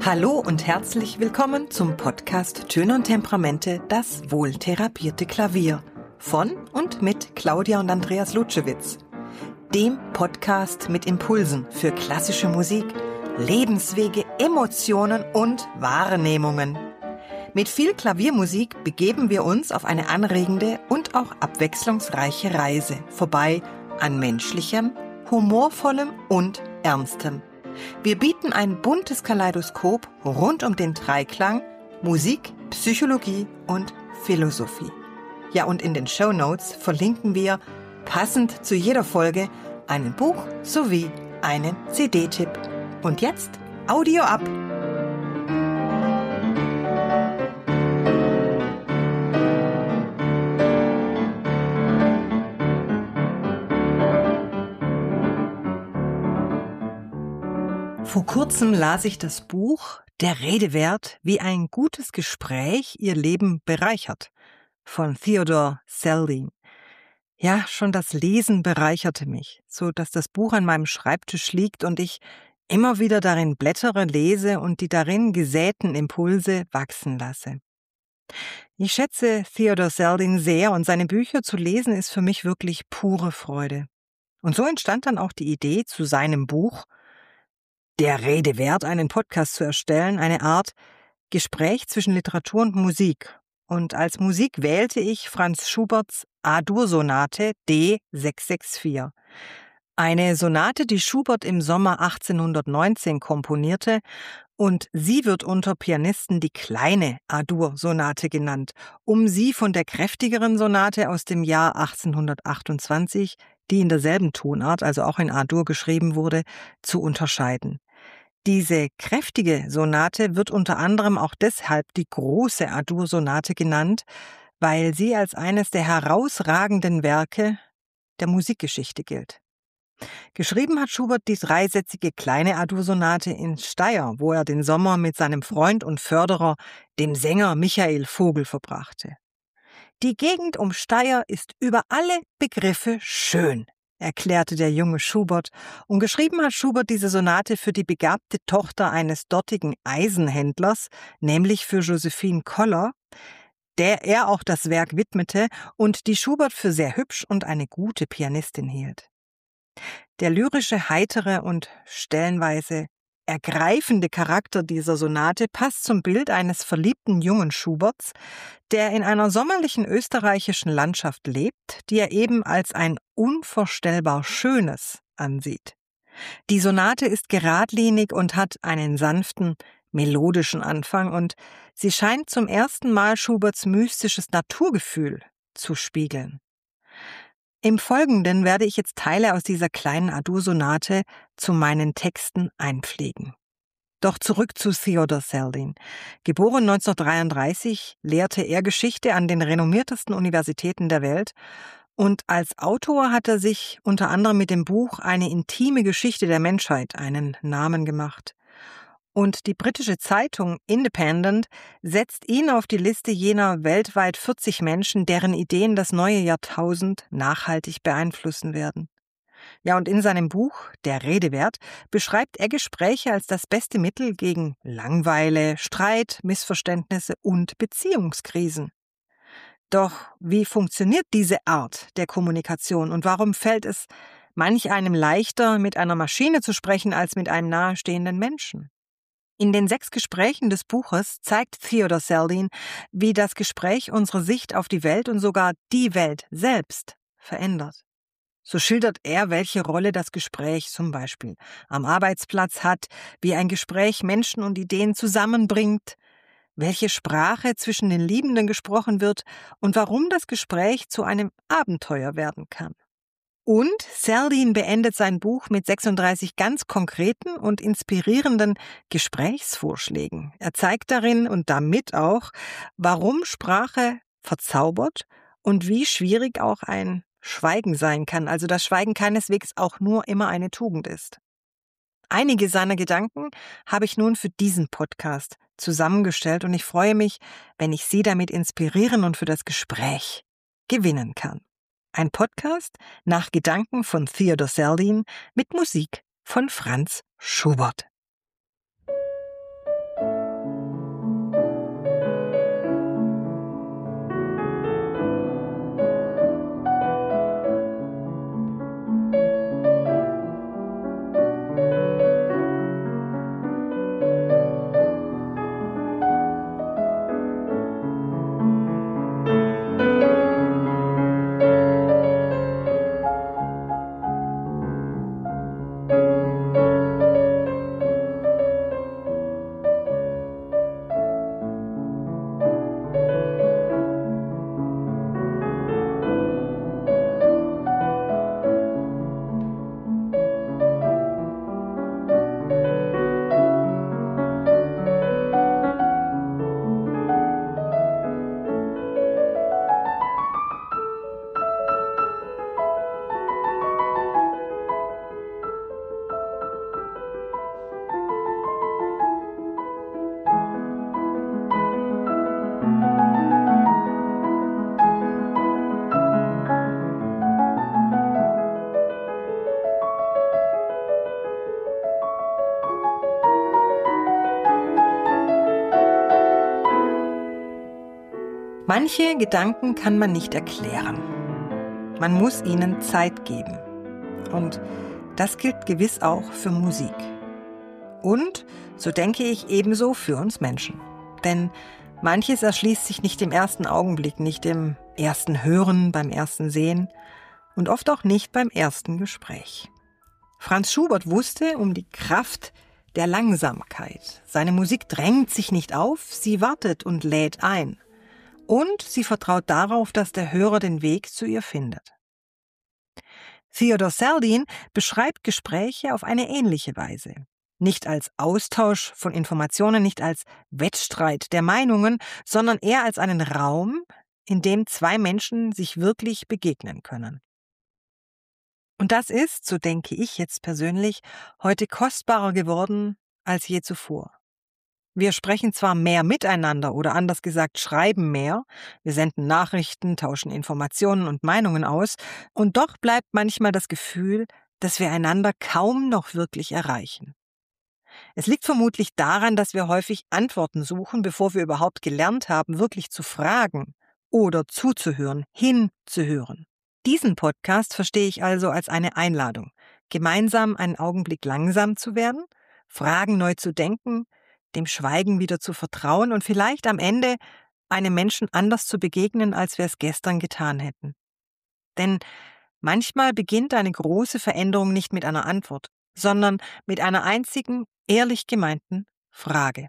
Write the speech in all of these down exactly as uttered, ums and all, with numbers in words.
Hallo und herzlich willkommen zum Podcast Töne und Temperamente, das wohltherapierte Klavier von und mit Claudia und Andreas Lutschewitz, dem Podcast mit Impulsen für klassische Musik, Lebenswege, Emotionen und Wahrnehmungen. Mit viel Klaviermusik begeben wir uns auf eine anregende und auch abwechslungsreiche Reise vorbei an menschlichem, humorvollem und ernstem. Wir bieten ein buntes Kaleidoskop rund um den Dreiklang Musik, Psychologie und Philosophie. Ja, und in den Shownotes verlinken wir passend zu jeder Folge einen Buch sowie einen C D-Tipp. Und jetzt Audio ab! Vor kurzem las ich das Buch Der Rede wert, wie ein gutes Gespräch ihr Leben bereichert von Theodore Seldin. Ja, schon das Lesen bereicherte mich, so dass das Buch an meinem Schreibtisch liegt und ich immer wieder darin blättere, lese und die darin gesäten Impulse wachsen lasse. Ich schätze Theodore Seldin sehr und seine Bücher zu lesen ist für mich wirklich pure Freude. Und so entstand dann auch die Idee zu seinem Buch Der Rede wert, einen Podcast zu erstellen, eine Art Gespräch zwischen Literatur und Musik. Und als Musik wählte ich Franz Schuberts A-Dur-Sonate D sechs sechs vier. Eine Sonate, die Schubert im Sommer achtzehnhundertneunzehn komponierte, und sie wird unter Pianisten die kleine A-Dur-Sonate genannt, um sie von der kräftigeren Sonate aus dem Jahr achtzehnhundertachtundzwanzig, die in derselben Tonart, also auch in A-Dur geschrieben wurde, zu unterscheiden. Diese kräftige Sonate wird unter anderem auch deshalb die große A-Dur-Sonate genannt, weil sie als eines der herausragenden Werke der Musikgeschichte gilt. Geschrieben hat Schubert die dreisätzige kleine A-Dur-Sonate in Steyr, wo er den Sommer mit seinem Freund und Förderer, dem Sänger Michael Vogel, verbrachte. Die Gegend um Steyr ist über alle Begriffe schön, erklärte der junge Schubert, und geschrieben hat Schubert diese Sonate für die begabte Tochter eines dortigen Eisenhändlers, nämlich für Josephine Koller, der er auch das Werk widmete und die Schubert für sehr hübsch und eine gute Pianistin hielt. Der lyrische, heitere und stellenweise ergreifende Charakter dieser Sonate passt zum Bild eines verliebten jungen Schuberts, der in einer sommerlichen österreichischen Landschaft lebt, die er eben als ein unvorstellbar Schönes ansieht. Die Sonate ist geradlinig und hat einen sanften, melodischen Anfang und sie scheint zum ersten Mal Schuberts mystisches Naturgefühl zu spiegeln. Im Folgenden werde ich jetzt Teile aus dieser kleinen A-Dur-Sonate zu meinen Texten einpflegen. Doch zurück zu Theodore Seldin. Geboren neunzehnhundertdreiunddreißig, lehrte er Geschichte an den renommiertesten Universitäten der Welt und als Autor hat er sich unter anderem mit dem Buch Eine intime Geschichte der Menschheit einen Namen gemacht. Und die britische Zeitung Independent setzt ihn auf die Liste jener weltweit vierzig Menschen, deren Ideen das neue Jahrtausend nachhaltig beeinflussen werden. Ja, und in seinem Buch Der Rede wert beschreibt er Gespräche als das beste Mittel gegen Langeweile, Streit, Missverständnisse und Beziehungskrisen. Doch wie funktioniert diese Art der Kommunikation und warum fällt es manch einem leichter, mit einer Maschine zu sprechen, als mit einem nahestehenden Menschen? In den sechs Gesprächen des Buches zeigt Theodore Seldin, wie das Gespräch unsere Sicht auf die Welt und sogar die Welt selbst verändert. So schildert er, welche Rolle das Gespräch zum Beispiel am Arbeitsplatz hat, wie ein Gespräch Menschen und Ideen zusammenbringt, welche Sprache zwischen den Liebenden gesprochen wird und warum das Gespräch zu einem Abenteuer werden kann. Und Seldin beendet sein Buch mit sechsunddreißig ganz konkreten und inspirierenden Gesprächsvorschlägen. Er zeigt darin und damit auch, warum Sprache verzaubert und wie schwierig auch ein Schweigen sein kann, also dass Schweigen keineswegs auch nur immer eine Tugend ist. Einige seiner Gedanken habe ich nun für diesen Podcast zusammengestellt und ich freue mich, wenn ich Sie damit inspirieren und für das Gespräch gewinnen kann. Ein Podcast nach Gedanken von Theodore Seldin mit Musik von Franz Schubert. Manche Gedanken kann man nicht erklären. Man muss ihnen Zeit geben. Und das gilt gewiss auch für Musik. Und, so denke ich, ebenso für uns Menschen. Denn manches erschließt sich nicht im ersten Augenblick, nicht im ersten Hören, beim ersten Sehen und oft auch nicht beim ersten Gespräch. Franz Schubert wusste um die Kraft der Langsamkeit. Seine Musik drängt sich nicht auf, sie wartet und lädt ein. Und sie vertraut darauf, dass der Hörer den Weg zu ihr findet. Theodore Seldin beschreibt Gespräche auf eine ähnliche Weise. Nicht als Austausch von Informationen, nicht als Wettstreit der Meinungen, sondern eher als einen Raum, in dem zwei Menschen sich wirklich begegnen können. Und das ist, so denke ich jetzt persönlich, heute kostbarer geworden als je zuvor. Wir sprechen zwar mehr miteinander oder anders gesagt schreiben mehr, wir senden Nachrichten, tauschen Informationen und Meinungen aus, und doch bleibt manchmal das Gefühl, dass wir einander kaum noch wirklich erreichen. Es liegt vermutlich daran, dass wir häufig Antworten suchen, bevor wir überhaupt gelernt haben, wirklich zu fragen oder zuzuhören, hinzuhören. Diesen Podcast verstehe ich also als eine Einladung, gemeinsam einen Augenblick langsam zu werden, Fragen neu zu denken, dem Schweigen wieder zu vertrauen und vielleicht am Ende einem Menschen anders zu begegnen, als wir es gestern getan hätten. Denn manchmal beginnt eine große Veränderung nicht mit einer Antwort, sondern mit einer einzigen, ehrlich gemeinten Frage.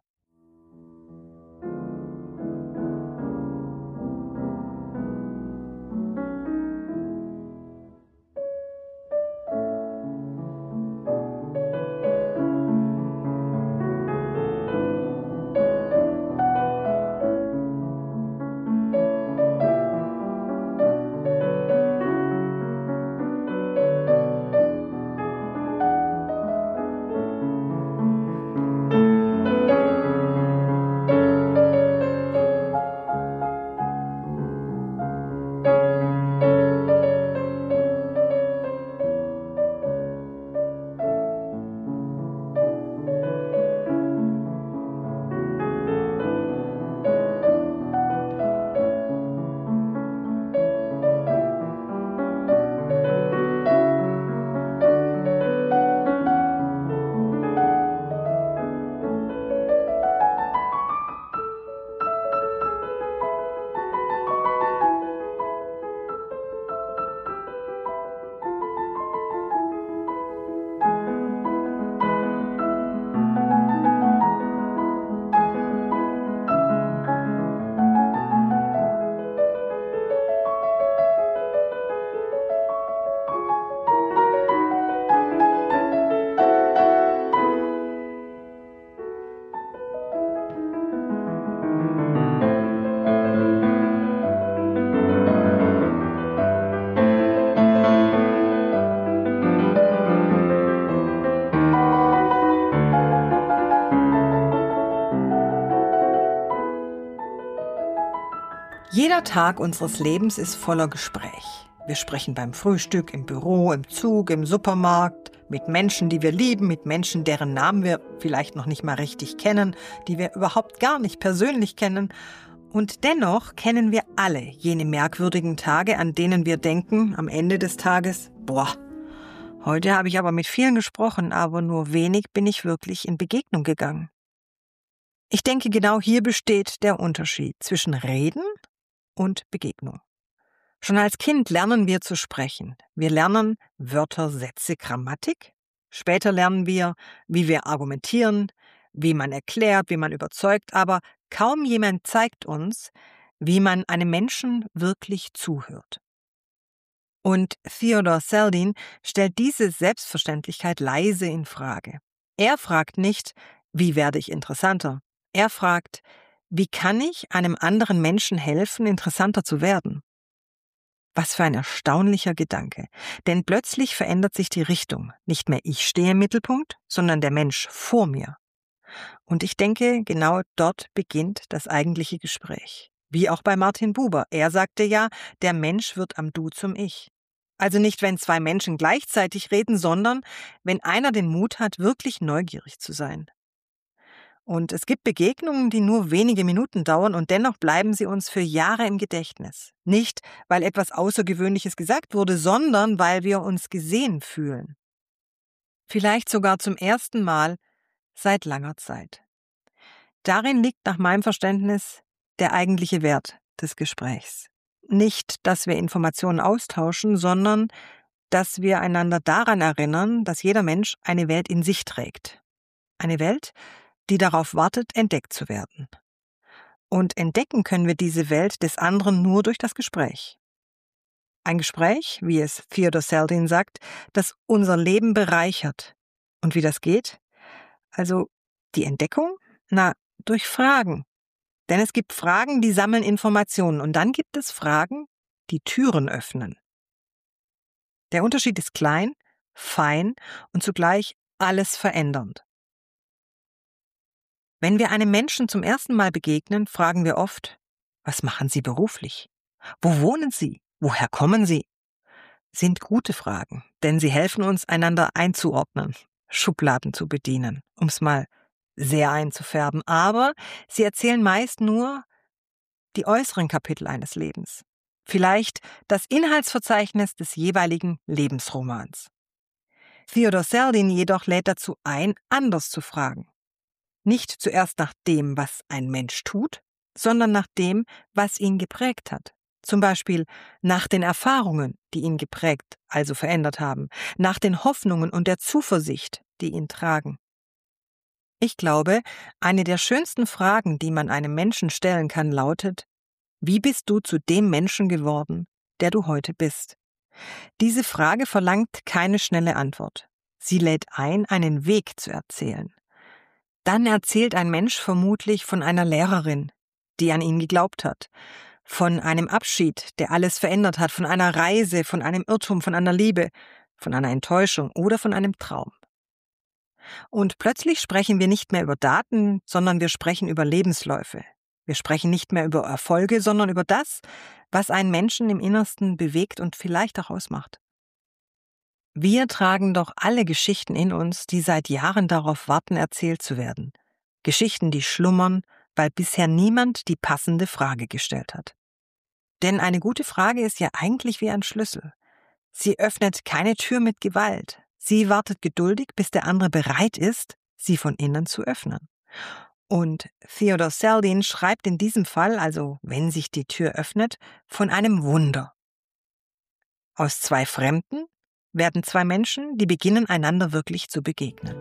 Jeder Tag unseres Lebens ist voller Gespräch. Wir sprechen beim Frühstück, im Büro, im Zug, im Supermarkt, mit Menschen, die wir lieben, mit Menschen, deren Namen wir vielleicht noch nicht mal richtig kennen, die wir überhaupt gar nicht persönlich kennen. Und dennoch kennen wir alle jene merkwürdigen Tage, an denen wir denken, am Ende des Tages, boah, heute habe ich aber mit vielen gesprochen, aber nur wenig bin ich wirklich in Begegnung gegangen. Ich denke, genau hier besteht der Unterschied zwischen Reden und Begegnung. Schon als Kind lernen wir zu sprechen. Wir lernen Wörter, Sätze, Grammatik. Später lernen wir, wie wir argumentieren, wie man erklärt, wie man überzeugt, aber kaum jemand zeigt uns, wie man einem Menschen wirklich zuhört. Und Theodore Seldin stellt diese Selbstverständlichkeit leise in Frage. Er fragt nicht, wie werde ich interessanter? Er fragt, wie kann ich einem anderen Menschen helfen, interessanter zu werden? Was für ein erstaunlicher Gedanke. Denn plötzlich verändert sich die Richtung. Nicht mehr ich stehe im Mittelpunkt, sondern der Mensch vor mir. Und ich denke, genau dort beginnt das eigentliche Gespräch. Wie auch bei Martin Buber. Er sagte ja, der Mensch wird am Du zum Ich. Also nicht, wenn zwei Menschen gleichzeitig reden, sondern wenn einer den Mut hat, wirklich neugierig zu sein. Und es gibt Begegnungen, die nur wenige Minuten dauern und dennoch bleiben sie uns für Jahre im Gedächtnis. Nicht, weil etwas Außergewöhnliches gesagt wurde, sondern weil wir uns gesehen fühlen. Vielleicht sogar zum ersten Mal seit langer Zeit. Darin liegt nach meinem Verständnis der eigentliche Wert des Gesprächs. Nicht, dass wir Informationen austauschen, sondern dass wir einander daran erinnern, dass jeder Mensch eine Welt in sich trägt. Eine Welt, die darauf wartet, entdeckt zu werden. Und entdecken können wir diese Welt des anderen nur durch das Gespräch. Ein Gespräch, wie es Theodor Seldin sagt, das unser Leben bereichert. Und wie das geht? Also die Entdeckung? Na, durch Fragen. Denn es gibt Fragen, die sammeln Informationen. Und dann gibt es Fragen, die Türen öffnen. Der Unterschied ist klein, fein und zugleich alles verändernd. Wenn wir einem Menschen zum ersten Mal begegnen, fragen wir oft, was machen Sie beruflich? Wo wohnen Sie? Woher kommen Sie? Sind gute Fragen, denn sie helfen uns, einander einzuordnen, Schubladen zu bedienen, um es mal sehr einzufärben. Aber sie erzählen meist nur die äußeren Kapitel eines Lebens. Vielleicht das Inhaltsverzeichnis des jeweiligen Lebensromans. Theodor Seldin jedoch lädt dazu ein, anders zu fragen. Nicht zuerst nach dem, was ein Mensch tut, sondern nach dem, was ihn geprägt hat. Zum Beispiel nach den Erfahrungen, die ihn geprägt, also verändert haben, nach den Hoffnungen und der Zuversicht, die ihn tragen. Ich glaube, eine der schönsten Fragen, die man einem Menschen stellen kann, lautet: Wie bist du zu dem Menschen geworden, der du heute bist? Diese Frage verlangt keine schnelle Antwort. Sie lädt ein, einen Weg zu erzählen. Dann erzählt ein Mensch vermutlich von einer Lehrerin, die an ihn geglaubt hat, von einem Abschied, der alles verändert hat, von einer Reise, von einem Irrtum, von einer Liebe, von einer Enttäuschung oder von einem Traum. Und plötzlich sprechen wir nicht mehr über Daten, sondern wir sprechen über Lebensläufe. Wir sprechen nicht mehr über Erfolge, sondern über das, was einen Menschen im Innersten bewegt und vielleicht auch ausmacht. Wir tragen doch alle Geschichten in uns, die seit Jahren darauf warten, erzählt zu werden. Geschichten, die schlummern, weil bisher niemand die passende Frage gestellt hat. Denn eine gute Frage ist ja eigentlich wie ein Schlüssel. Sie öffnet keine Tür mit Gewalt. Sie wartet geduldig, bis der andere bereit ist, sie von innen zu öffnen. Und Theodor Seldin schreibt in diesem Fall, also wenn sich die Tür öffnet, von einem Wunder. Aus zwei Fremden werden zwei Menschen, die beginnen, einander wirklich zu begegnen.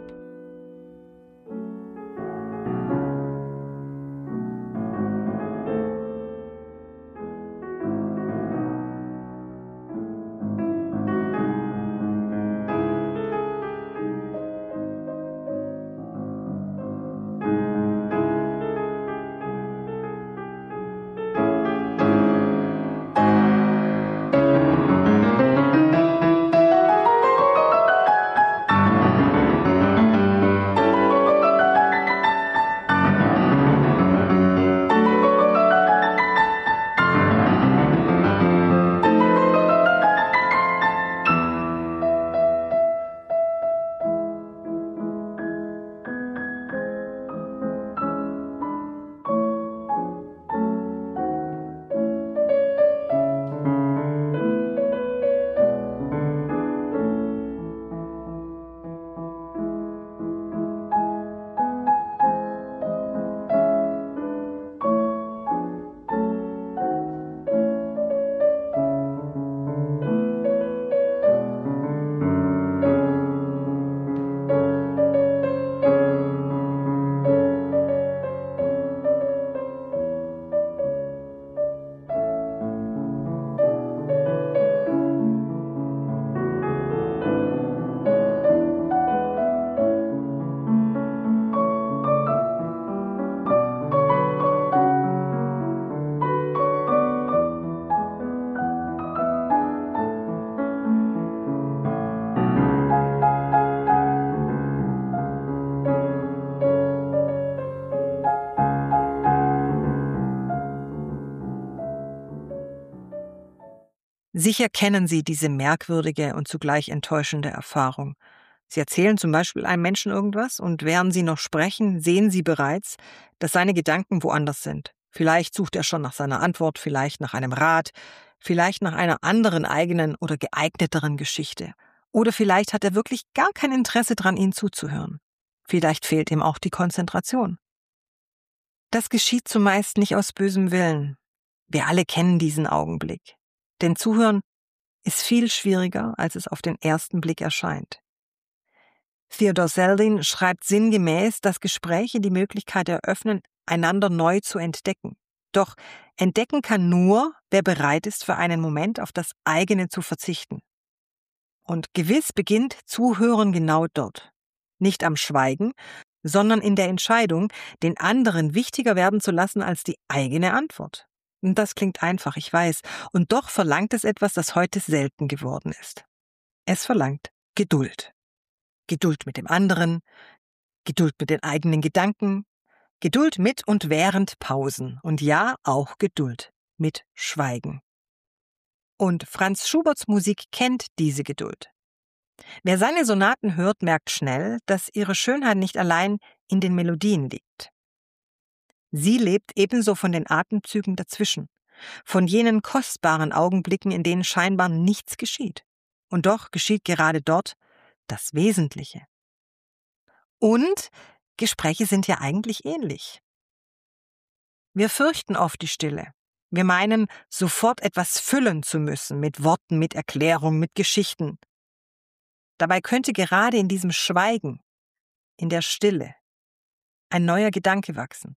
Sicher kennen Sie diese merkwürdige und zugleich enttäuschende Erfahrung. Sie erzählen zum Beispiel einem Menschen irgendwas und während Sie noch sprechen, sehen Sie bereits, dass seine Gedanken woanders sind. Vielleicht sucht er schon nach seiner Antwort, vielleicht nach einem Rat, vielleicht nach einer anderen eigenen oder geeigneteren Geschichte. Oder vielleicht hat er wirklich gar kein Interesse daran, Ihnen zuzuhören. Vielleicht fehlt ihm auch die Konzentration. Das geschieht zumeist nicht aus bösem Willen. Wir alle kennen diesen Augenblick. Denn Zuhören ist viel schwieriger, als es auf den ersten Blick erscheint. Theodore Selden schreibt sinngemäß, dass Gespräche die Möglichkeit eröffnen, einander neu zu entdecken. Doch entdecken kann nur, wer bereit ist, für einen Moment auf das eigene zu verzichten. Und gewiss beginnt Zuhören genau dort. Nicht am Schweigen, sondern in der Entscheidung, den anderen wichtiger werden zu lassen als die eigene Antwort. Und das klingt einfach, ich weiß, und doch verlangt es etwas, das heute selten geworden ist. Es verlangt Geduld. Geduld mit dem anderen, Geduld mit den eigenen Gedanken, Geduld mit und während Pausen und ja, auch Geduld mit Schweigen. Und Franz Schuberts Musik kennt diese Geduld. Wer seine Sonaten hört, merkt schnell, dass ihre Schönheit nicht allein in den Melodien liegt. Sie lebt ebenso von den Atemzügen dazwischen, von jenen kostbaren Augenblicken, in denen scheinbar nichts geschieht. Und doch geschieht gerade dort das Wesentliche. Und Gespräche sind ja eigentlich ähnlich. Wir fürchten oft die Stille. Wir meinen, sofort etwas füllen zu müssen, mit Worten, mit Erklärungen, mit Geschichten. Dabei könnte gerade in diesem Schweigen, in der Stille, ein neuer Gedanke wachsen.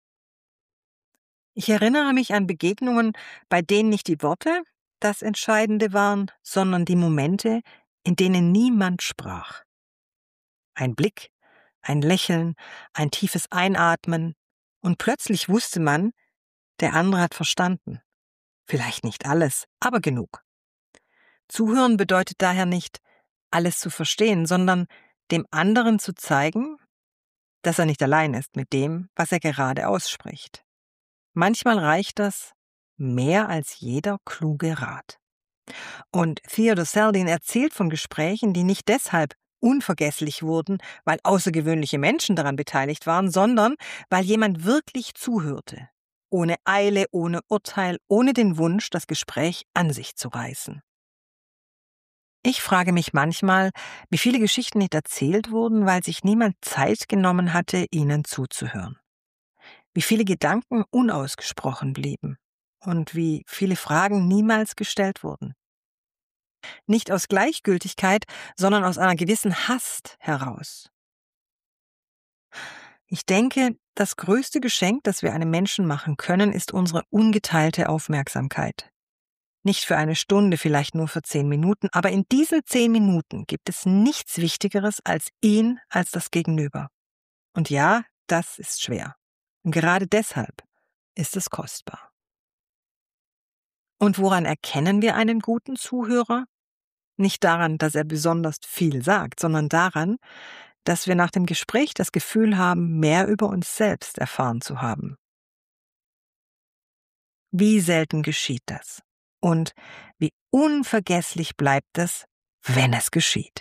Ich erinnere mich an Begegnungen, bei denen nicht die Worte das Entscheidende waren, sondern die Momente, in denen niemand sprach. Ein Blick, ein Lächeln, ein tiefes Einatmen, und plötzlich wusste man, der andere hat verstanden. Vielleicht nicht alles, aber genug. Zuhören bedeutet daher nicht, alles zu verstehen, sondern dem anderen zu zeigen, dass er nicht allein ist mit dem, was er gerade ausspricht. Manchmal reicht das mehr als jeder kluge Rat. Und Theodore Selden erzählt von Gesprächen, die nicht deshalb unvergesslich wurden, weil außergewöhnliche Menschen daran beteiligt waren, sondern weil jemand wirklich zuhörte. Ohne Eile, ohne Urteil, ohne den Wunsch, das Gespräch an sich zu reißen. Ich frage mich manchmal, wie viele Geschichten nicht erzählt wurden, weil sich niemand Zeit genommen hatte, ihnen zuzuhören. Wie viele Gedanken unausgesprochen blieben und wie viele Fragen niemals gestellt wurden. Nicht aus Gleichgültigkeit, sondern aus einer gewissen Hast heraus. Ich denke, das größte Geschenk, das wir einem Menschen machen können, ist unsere ungeteilte Aufmerksamkeit. Nicht für eine Stunde, vielleicht nur für zehn Minuten, aber in diesen zehn Minuten gibt es nichts Wichtigeres als ihn, als das Gegenüber. Und ja, das ist schwer. Und gerade deshalb ist es kostbar. Und woran erkennen wir einen guten Zuhörer? Nicht daran, dass er besonders viel sagt, sondern daran, dass wir nach dem Gespräch das Gefühl haben, mehr über uns selbst erfahren zu haben. Wie selten geschieht das? Und wie unvergesslich bleibt es, wenn es geschieht?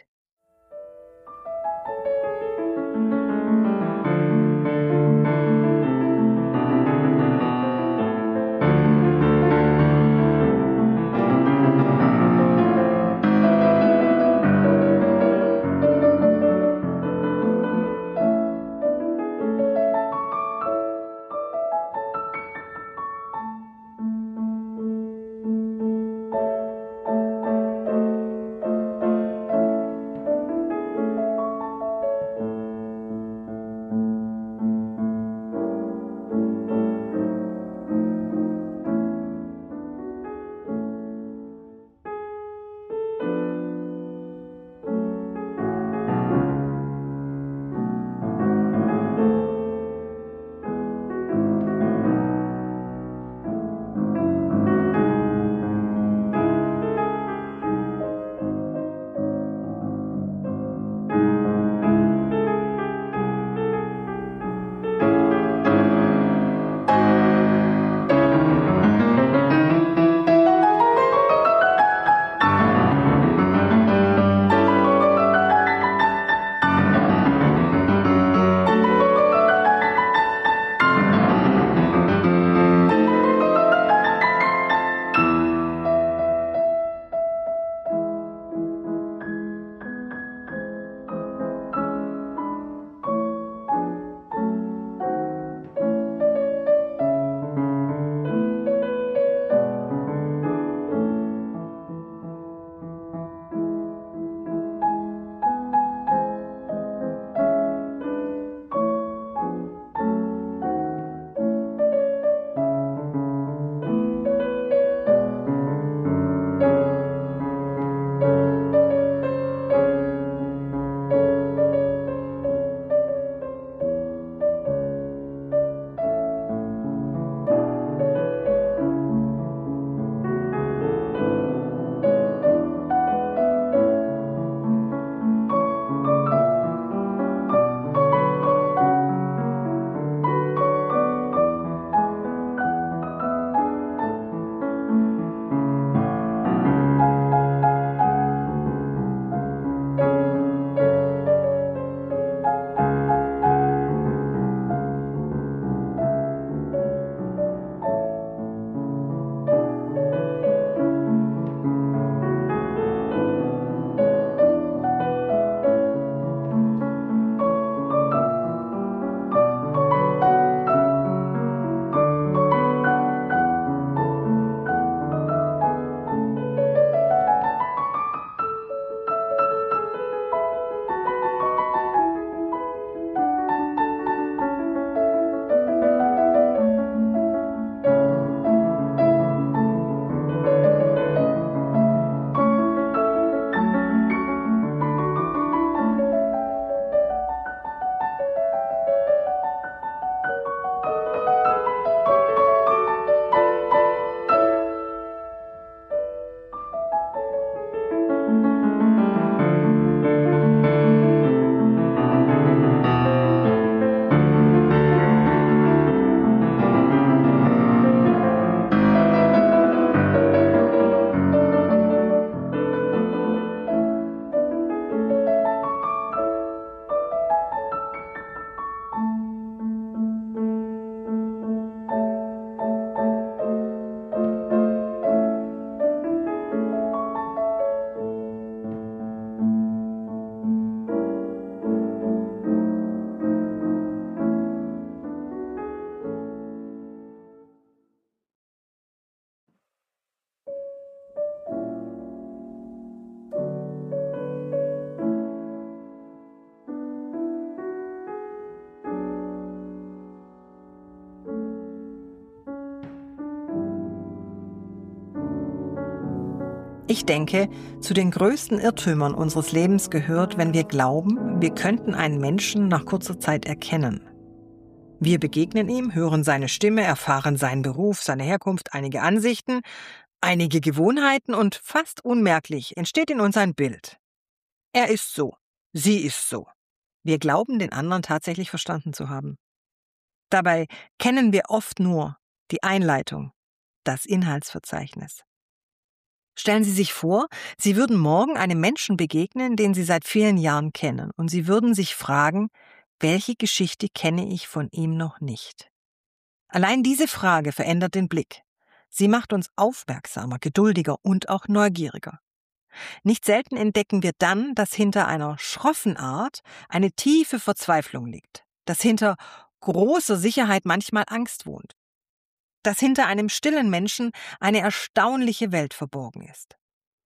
Ich denke, zu den größten Irrtümern unseres Lebens gehört, wenn wir glauben, wir könnten einen Menschen nach kurzer Zeit erkennen. Wir begegnen ihm, hören seine Stimme, erfahren seinen Beruf, seine Herkunft, einige Ansichten, einige Gewohnheiten und fast unmerklich entsteht in uns ein Bild. Er ist so, sie ist so. Wir glauben, den anderen tatsächlich verstanden zu haben. Dabei kennen wir oft nur die Einleitung, das Inhaltsverzeichnis. Stellen Sie sich vor, Sie würden morgen einem Menschen begegnen, den Sie seit vielen Jahren kennen, und Sie würden sich fragen, welche Geschichte kenne ich von ihm noch nicht? Allein diese Frage verändert den Blick. Sie macht uns aufmerksamer, geduldiger und auch neugieriger. Nicht selten entdecken wir dann, dass hinter einer schroffen Art eine tiefe Verzweiflung liegt, dass hinter großer Sicherheit manchmal Angst wohnt, dass hinter einem stillen Menschen eine erstaunliche Welt verborgen ist.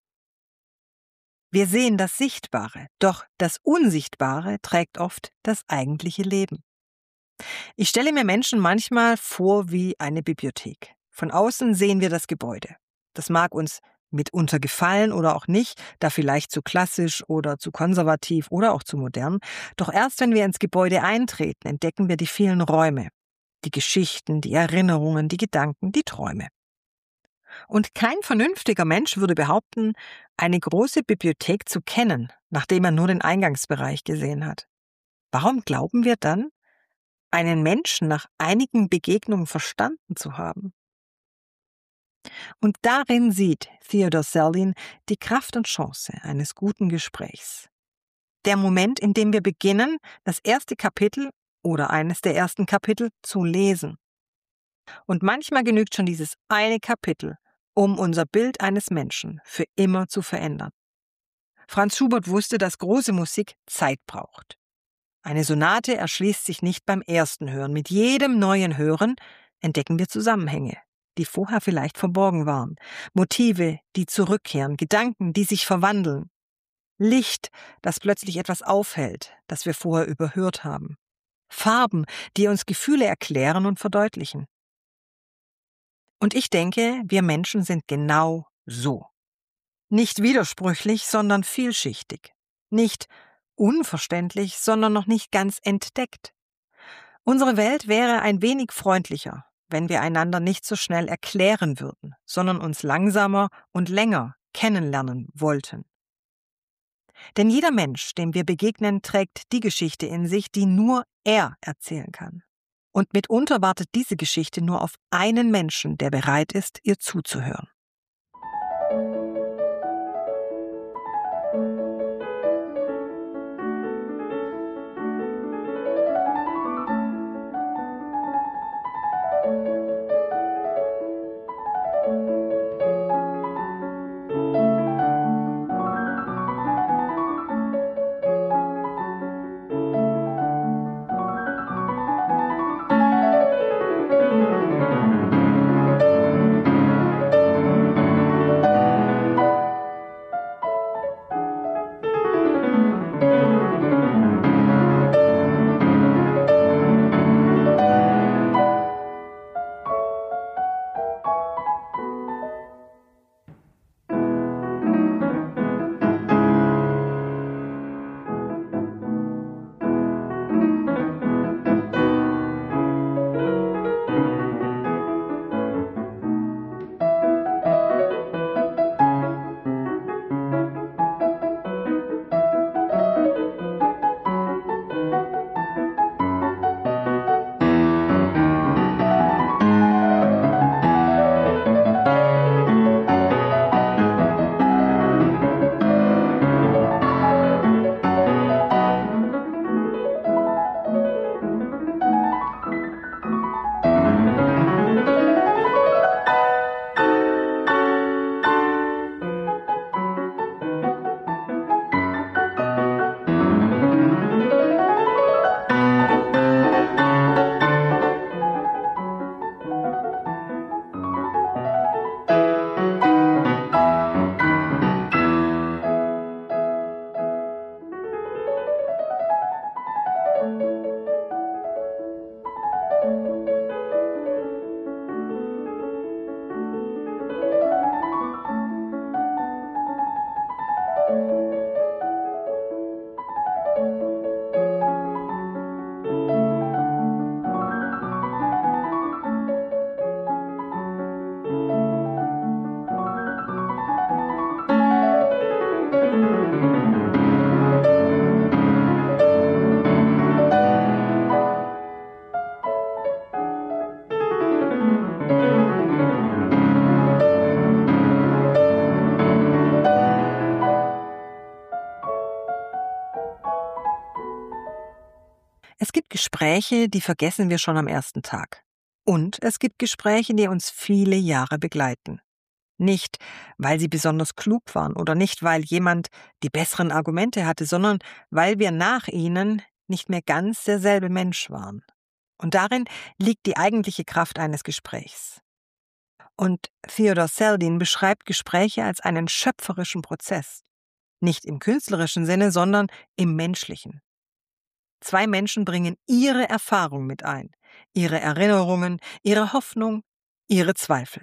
Wir sehen das Sichtbare, doch das Unsichtbare trägt oft das eigentliche Leben. Ich stelle mir Menschen manchmal vor wie eine Bibliothek. Von außen sehen wir das Gebäude. Das mag uns mitunter gefallen oder auch nicht, da vielleicht zu klassisch oder zu konservativ oder auch zu modern. Doch erst wenn wir ins Gebäude eintreten, entdecken wir die vielen Räume, die Geschichten, die Erinnerungen, die Gedanken, die Träume. Und kein vernünftiger Mensch würde behaupten, eine große Bibliothek zu kennen, nachdem er nur den Eingangsbereich gesehen hat. Warum glauben wir dann, einen Menschen nach einigen Begegnungen verstanden zu haben? Und darin sieht Theodore Selzin die Kraft und Chance eines guten Gesprächs. Der Moment, in dem wir beginnen, das erste Kapitel oder eines der ersten Kapitel zu lesen. Und manchmal genügt schon dieses eine Kapitel, um unser Bild eines Menschen für immer zu verändern. Franz Schubert wusste, dass große Musik Zeit braucht. Eine Sonate erschließt sich nicht beim ersten Hören. Mit jedem neuen Hören entdecken wir Zusammenhänge, die vorher vielleicht verborgen waren, Motive, die zurückkehren, Gedanken, die sich verwandeln, Licht, das plötzlich etwas aufhält, das wir vorher überhört haben, Farben, die uns Gefühle erklären und verdeutlichen. Und ich denke, wir Menschen sind genau so. Nicht widersprüchlich, sondern vielschichtig. Nicht unverständlich, sondern noch nicht ganz entdeckt. Unsere Welt wäre ein wenig freundlicher, wenn wir einander nicht so schnell erklären würden, sondern uns langsamer und länger kennenlernen wollten. Denn jeder Mensch, dem wir begegnen, trägt die Geschichte in sich, die nur er erzählen kann. Und mitunter wartet diese Geschichte nur auf einen Menschen, der bereit ist, ihr zuzuhören. Gespräche, die vergessen wir schon am ersten Tag. Und es gibt Gespräche, die uns viele Jahre begleiten. Nicht, weil sie besonders klug waren oder nicht, weil jemand die besseren Argumente hatte, sondern weil wir nach ihnen nicht mehr ganz derselbe Mensch waren. Und darin liegt die eigentliche Kraft eines Gesprächs. Und Theodor Seldin beschreibt Gespräche als einen schöpferischen Prozess. Nicht im künstlerischen Sinne, sondern im menschlichen. Zwei Menschen bringen ihre Erfahrung mit ein, ihre Erinnerungen, ihre Hoffnung, ihre Zweifel.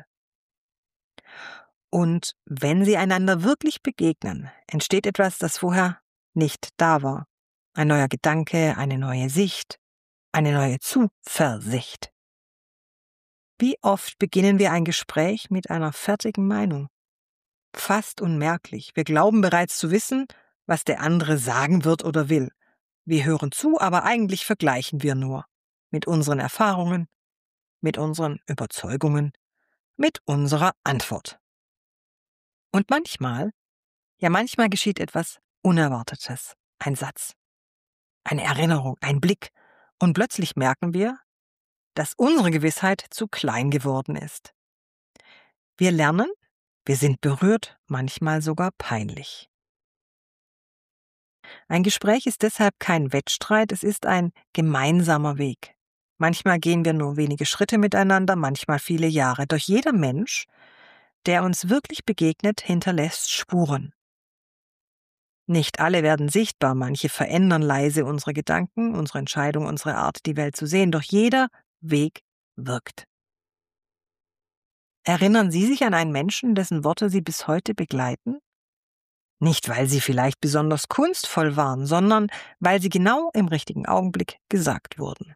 Und wenn sie einander wirklich begegnen, entsteht etwas, das vorher nicht da war. Ein neuer Gedanke, eine neue Sicht, eine neue Zuversicht. Wie oft beginnen wir ein Gespräch mit einer fertigen Meinung? Fast unmerklich. Wir glauben bereits zu wissen, was der andere sagen wird oder will. Wir hören zu, aber eigentlich vergleichen wir nur. Mit unseren Erfahrungen, mit unseren Überzeugungen, mit unserer Antwort. Und manchmal, ja manchmal geschieht etwas Unerwartetes. Ein Satz, eine Erinnerung, ein Blick. Und plötzlich merken wir, dass unsere Gewissheit zu klein geworden ist. Wir lernen, wir sind berührt, manchmal sogar peinlich. Ein Gespräch ist deshalb kein Wettstreit, es ist ein gemeinsamer Weg. Manchmal gehen wir nur wenige Schritte miteinander, manchmal viele Jahre. Doch jeder Mensch, der uns wirklich begegnet, hinterlässt Spuren. Nicht alle werden sichtbar, manche verändern leise unsere Gedanken, unsere Entscheidung, unsere Art, die Welt zu sehen. Doch jeder Weg wirkt. Erinnern Sie sich an einen Menschen, dessen Worte Sie bis heute begleiten? Nicht, weil sie vielleicht besonders kunstvoll waren, sondern weil sie genau im richtigen Augenblick gesagt wurden.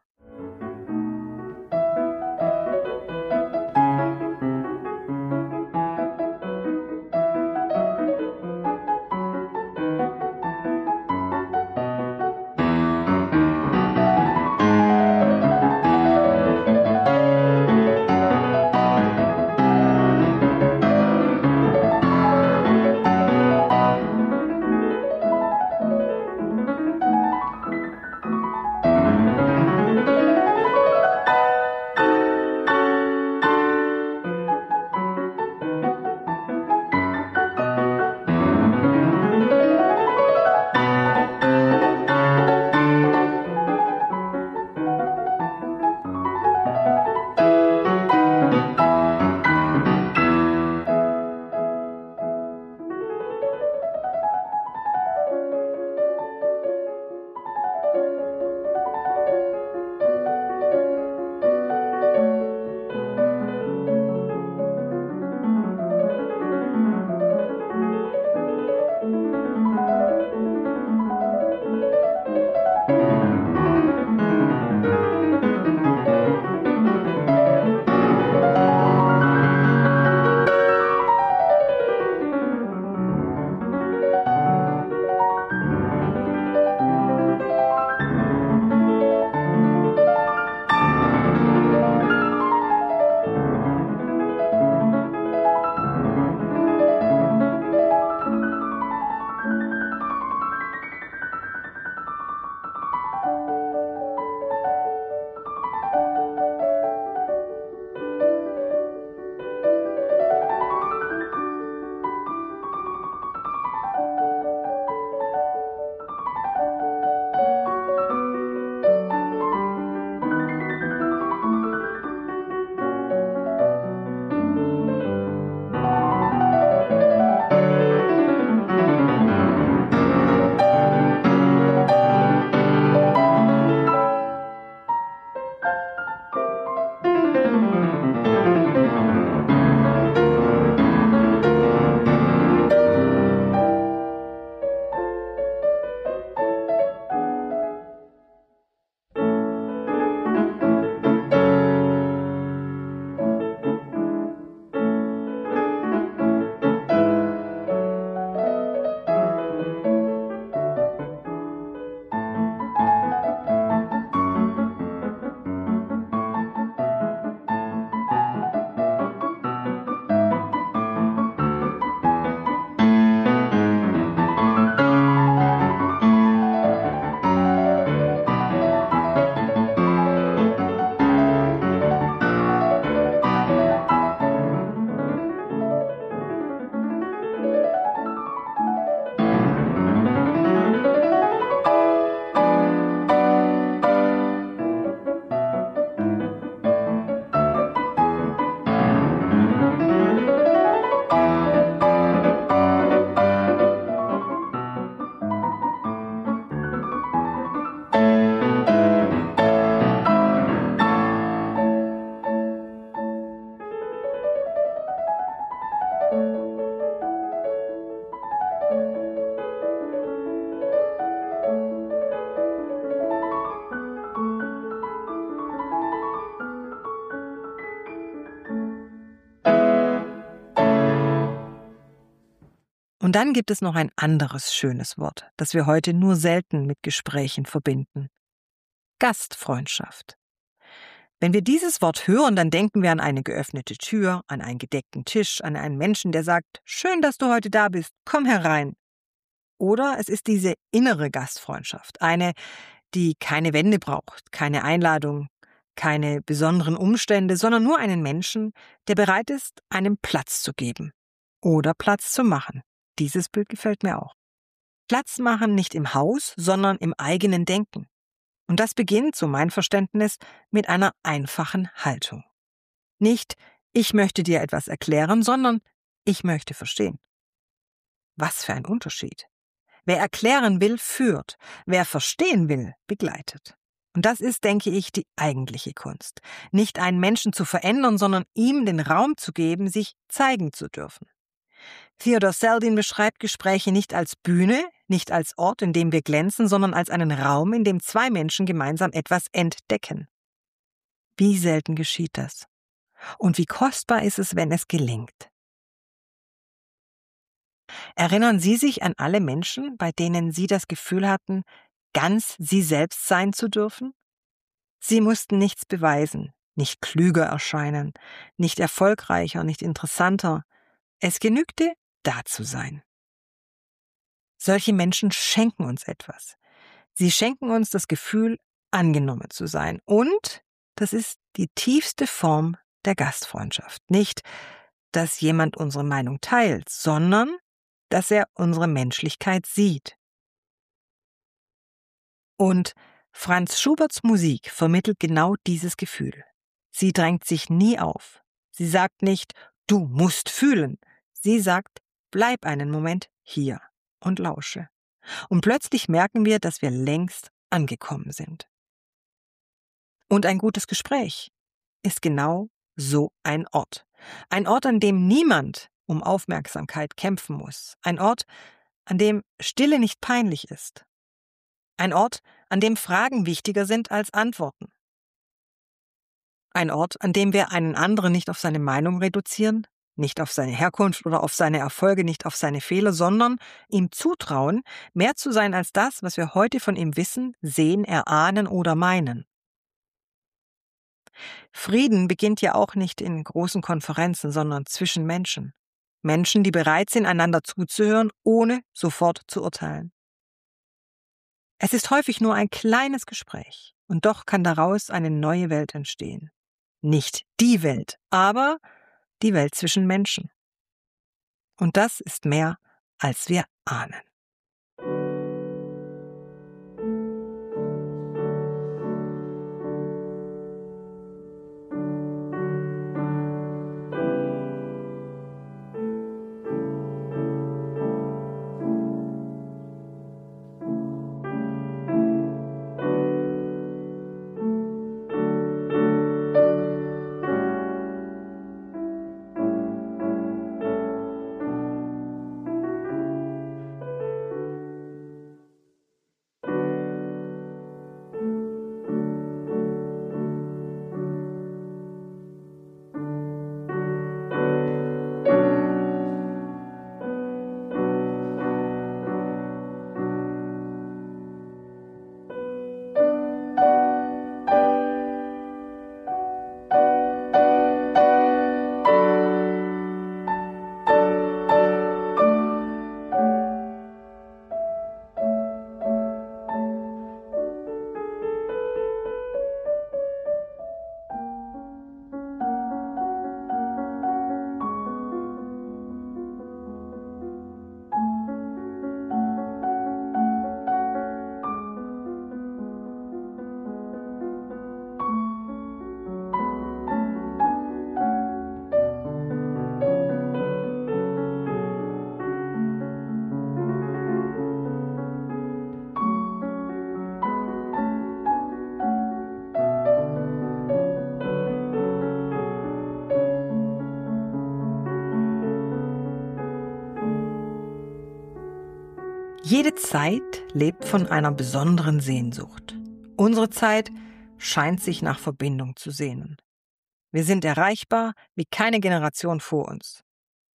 Und dann gibt es noch ein anderes schönes Wort, das wir heute nur selten mit Gesprächen verbinden. Gastfreundschaft. Wenn wir dieses Wort hören, dann denken wir an eine geöffnete Tür, an einen gedeckten Tisch, an einen Menschen, der sagt, schön, dass du heute da bist, komm herein. Oder es ist diese innere Gastfreundschaft, eine, die keine Wände braucht, keine Einladung, keine besonderen Umstände, sondern nur einen Menschen, der bereit ist, einem Platz zu geben oder Platz zu machen. Dieses Bild gefällt mir auch. Platz machen nicht im Haus, sondern im eigenen Denken. Und das beginnt, so mein Verständnis, mit einer einfachen Haltung. Nicht, ich möchte dir etwas erklären, sondern ich möchte verstehen. Was für ein Unterschied. Wer erklären will, führt. Wer verstehen will, begleitet. Und das ist, denke ich, die eigentliche Kunst. Nicht einen Menschen zu verändern, sondern ihm den Raum zu geben, sich zeigen zu dürfen. Theodore Seldin beschreibt Gespräche nicht als Bühne, nicht als Ort, in dem wir glänzen, sondern als einen Raum, in dem zwei Menschen gemeinsam etwas entdecken. Wie selten geschieht das? Und wie kostbar ist es, wenn es gelingt? Erinnern Sie sich an alle Menschen, bei denen Sie das Gefühl hatten, ganz Sie selbst sein zu dürfen? Sie mussten nichts beweisen, nicht klüger erscheinen, nicht erfolgreicher, nicht interessanter. Es genügte, da zu sein. Solche Menschen schenken uns etwas. Sie schenken uns das Gefühl, angenommen zu sein. Und das ist die tiefste Form der Gastfreundschaft. Nicht, dass jemand unsere Meinung teilt, sondern dass er unsere Menschlichkeit sieht. Und Franz Schuberts Musik vermittelt genau dieses Gefühl. Sie drängt sich nie auf. Sie sagt nicht, du musst fühlen. Sie sagt, bleib einen Moment hier und lausche. Und plötzlich merken wir, dass wir längst angekommen sind. Und ein gutes Gespräch ist genau so ein Ort. Ein Ort, an dem niemand um Aufmerksamkeit kämpfen muss. Ein Ort, an dem Stille nicht peinlich ist. Ein Ort, an dem Fragen wichtiger sind als Antworten. Ein Ort, an dem wir einen anderen nicht auf seine Meinung reduzieren, nicht auf seine Herkunft oder auf seine Erfolge, nicht auf seine Fehler, sondern ihm zutrauen, mehr zu sein als das, was wir heute von ihm wissen, sehen, erahnen oder meinen. Frieden beginnt ja auch nicht in großen Konferenzen, sondern zwischen Menschen. Menschen, die bereit sind, einander zuzuhören, ohne sofort zu urteilen. Es ist häufig nur ein kleines Gespräch, und doch kann daraus eine neue Welt entstehen. Nicht die Welt, aber die Welt zwischen Menschen. Und das ist mehr, als wir ahnen. Jede Zeit lebt von einer besonderen Sehnsucht. Unsere Zeit scheint sich nach Verbindung zu sehnen. Wir sind erreichbar wie keine Generation vor uns.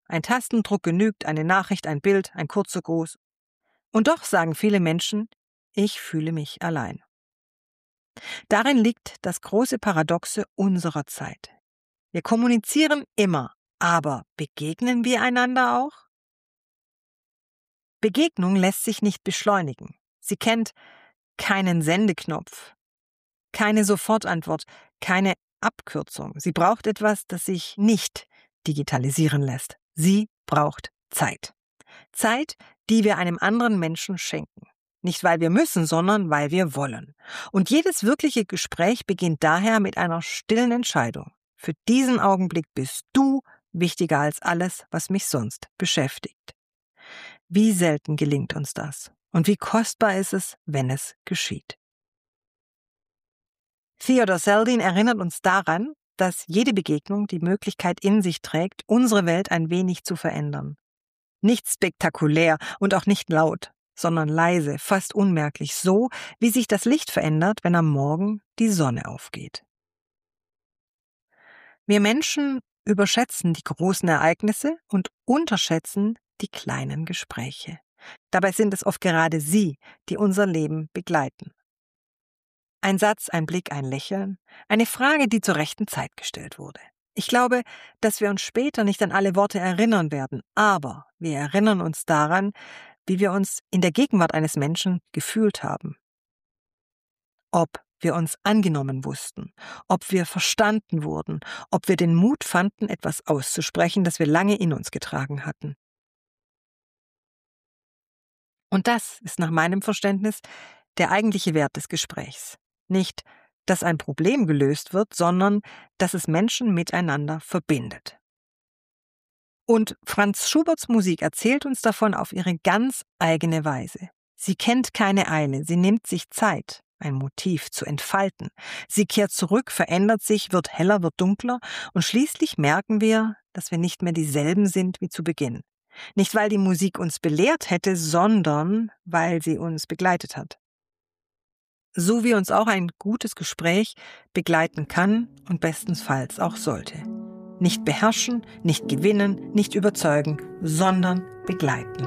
Ein Tastendruck genügt, eine Nachricht, ein Bild, ein kurzer Gruß. Und doch sagen viele Menschen, ich fühle mich allein. Darin liegt das große Paradoxe unserer Zeit. Wir kommunizieren immer, aber begegnen wir einander auch? Begegnung lässt sich nicht beschleunigen. Sie kennt keinen Sendeknopf, keine Sofortantwort, keine Abkürzung. Sie braucht etwas, das sich nicht digitalisieren lässt. Sie braucht Zeit. Zeit, die wir einem anderen Menschen schenken. Nicht, weil wir müssen, sondern weil wir wollen. Und jedes wirkliche Gespräch beginnt daher mit einer stillen Entscheidung. Für diesen Augenblick bist du wichtiger als alles, was mich sonst beschäftigt. Wie selten gelingt uns das? Und wie kostbar ist es, wenn es geschieht? Theodore Seldin erinnert uns daran, dass jede Begegnung die Möglichkeit in sich trägt, unsere Welt ein wenig zu verändern. Nicht spektakulär und auch nicht laut, sondern leise, fast unmerklich, so wie sich das Licht verändert, wenn am Morgen die Sonne aufgeht. Wir Menschen überschätzen die großen Ereignisse und unterschätzen die kleinen Gespräche. Dabei sind es oft gerade sie, die unser Leben begleiten. Ein Satz, ein Blick, ein Lächeln, eine Frage, die zur rechten Zeit gestellt wurde. Ich glaube, dass wir uns später nicht an alle Worte erinnern werden, aber wir erinnern uns daran, wie wir uns in der Gegenwart eines Menschen gefühlt haben. Ob wir uns angenommen wussten, ob wir verstanden wurden, ob wir den Mut fanden, etwas auszusprechen, das wir lange in uns getragen hatten. Und das ist nach meinem Verständnis der eigentliche Wert des Gesprächs. Nicht, dass ein Problem gelöst wird, sondern dass es Menschen miteinander verbindet. Und Franz Schuberts Musik erzählt uns davon auf ihre ganz eigene Weise. Sie kennt keine Eile, sie nimmt sich Zeit, ein Motiv zu entfalten. Sie kehrt zurück, verändert sich, wird heller, wird dunkler und schließlich merken wir, dass wir nicht mehr dieselben sind wie zu Beginn. Nicht, weil die Musik uns belehrt hätte, sondern weil sie uns begleitet hat. So wie uns auch ein gutes Gespräch begleiten kann und bestenfalls auch sollte. Nicht beherrschen, nicht gewinnen, nicht überzeugen, sondern begleiten.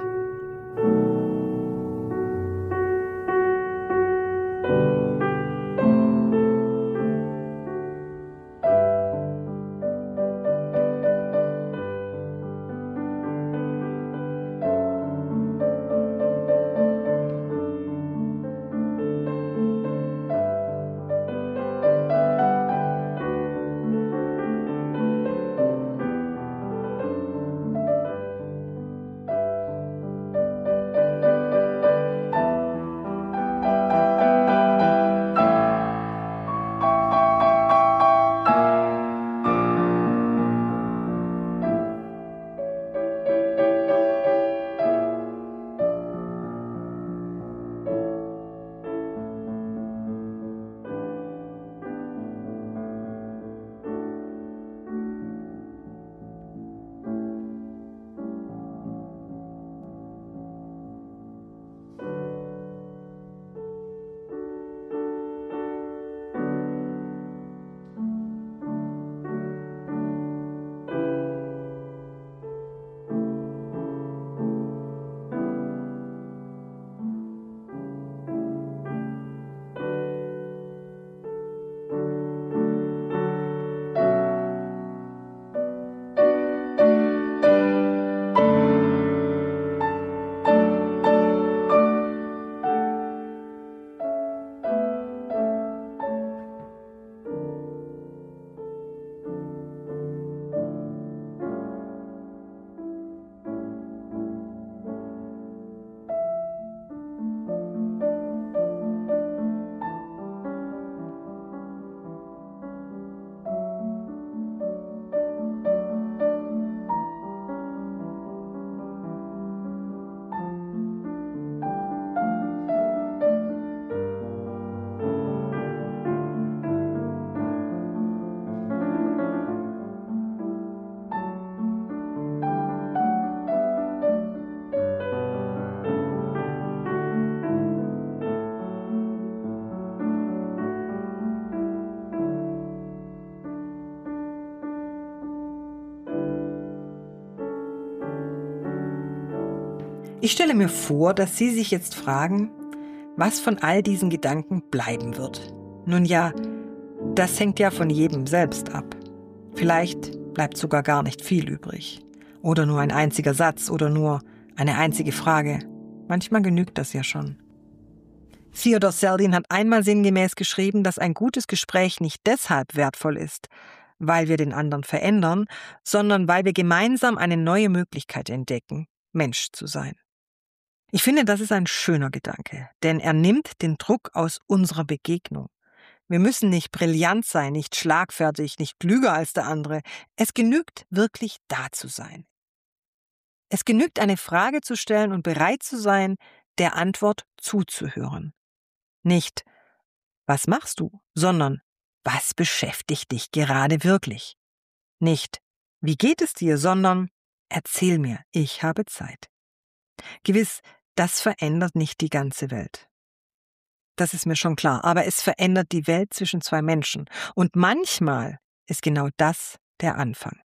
Ich stelle mir vor, dass Sie sich jetzt fragen, was von all diesen Gedanken bleiben wird. Nun ja, das hängt ja von jedem selbst ab. Vielleicht bleibt sogar gar nicht viel übrig. Oder nur ein einziger Satz oder nur eine einzige Frage. Manchmal genügt das ja schon. Theodore Seldin hat einmal sinngemäß geschrieben, dass ein gutes Gespräch nicht deshalb wertvoll ist, weil wir den anderen verändern, sondern weil wir gemeinsam eine neue Möglichkeit entdecken, Mensch zu sein. Ich finde, das ist ein schöner Gedanke, denn er nimmt den Druck aus unserer Begegnung. Wir müssen nicht brillant sein, nicht schlagfertig, nicht klüger als der andere. Es genügt wirklich, da zu sein. Es genügt, eine Frage zu stellen und bereit zu sein, der Antwort zuzuhören. Nicht, was machst du, sondern was beschäftigt dich gerade wirklich? Nicht, wie geht es dir, sondern erzähl mir, ich habe Zeit. Gewiss, das verändert nicht die ganze Welt. Das ist mir schon klar, aber es verändert die Welt zwischen zwei Menschen. Und manchmal ist genau das der Anfang.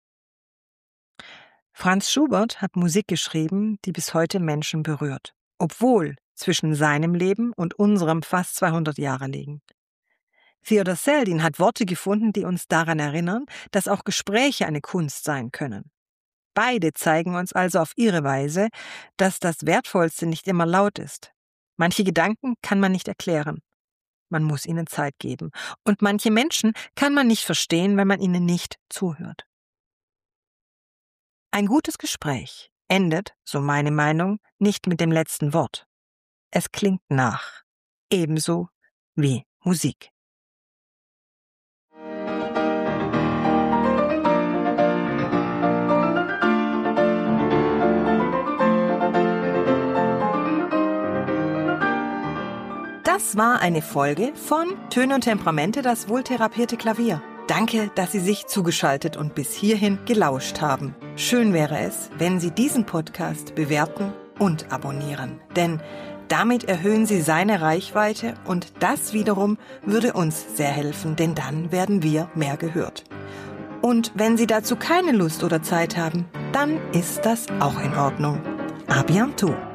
Franz Schubert hat Musik geschrieben, die bis heute Menschen berührt, obwohl zwischen seinem Leben und unserem fast zweihundert Jahre liegen. Theodore Seldin hat Worte gefunden, die uns daran erinnern, dass auch Gespräche eine Kunst sein können. Beide zeigen uns also auf ihre Weise, dass das Wertvollste nicht immer laut ist. Manche Gedanken kann man nicht erklären. Man muss ihnen Zeit geben. Und manche Menschen kann man nicht verstehen, wenn man ihnen nicht zuhört. Ein gutes Gespräch endet, so meine Meinung, nicht mit dem letzten Wort. Es klingt nach, ebenso wie Musik. Das war eine Folge von Töne und Temperamente, das wohltherapierte Klavier. Danke, dass Sie sich zugeschaltet und bis hierhin gelauscht haben. Schön wäre es, wenn Sie diesen Podcast bewerten und abonnieren, denn damit erhöhen Sie seine Reichweite und das wiederum würde uns sehr helfen, denn dann werden wir mehr gehört. Und wenn Sie dazu keine Lust oder Zeit haben, dann ist das auch in Ordnung. À bientôt!